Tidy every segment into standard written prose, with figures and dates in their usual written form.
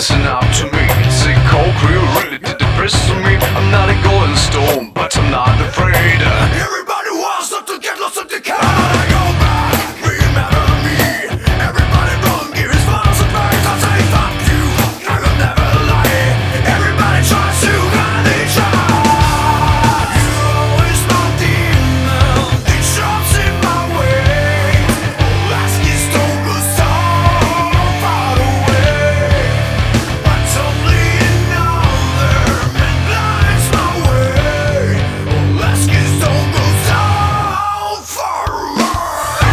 listen up to me. Say cold crew really did depress me. I'm not a golden stone, but I'm not afraid. Everybody wants not to get lost in the car. I go back, remember me. Everybody run, give his final surprise. I say fuck you, I will never lie. Everybody tries to hide the child. You always my demon, the traps in my way. Last kiss don't go so far away. But only another man blinds my way. Last kiss don't go so far away.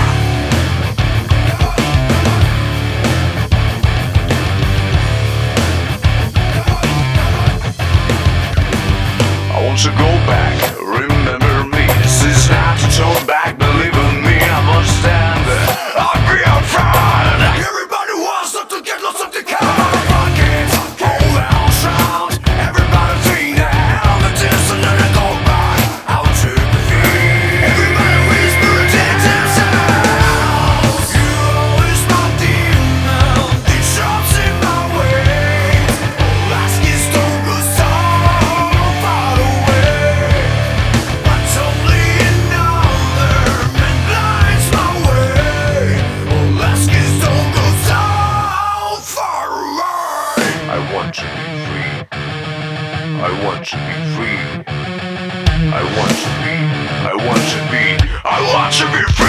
I want to go back, remember me. This is not to turn back, believe in me. I must stand there, I'll be out front. Everybody wants not to get lost of the car. Fuck it, hold down sound. Everybody sing the hell the distance and then go back. I want to be free. Everybody whisper it in themselves. You always my demon, the traps in my way. Last kiss don't go so far away. But only another man blinds my way. Last kiss don't go so far away. I want to be free. I want to be free. I want to be. I want to be. I want to be free.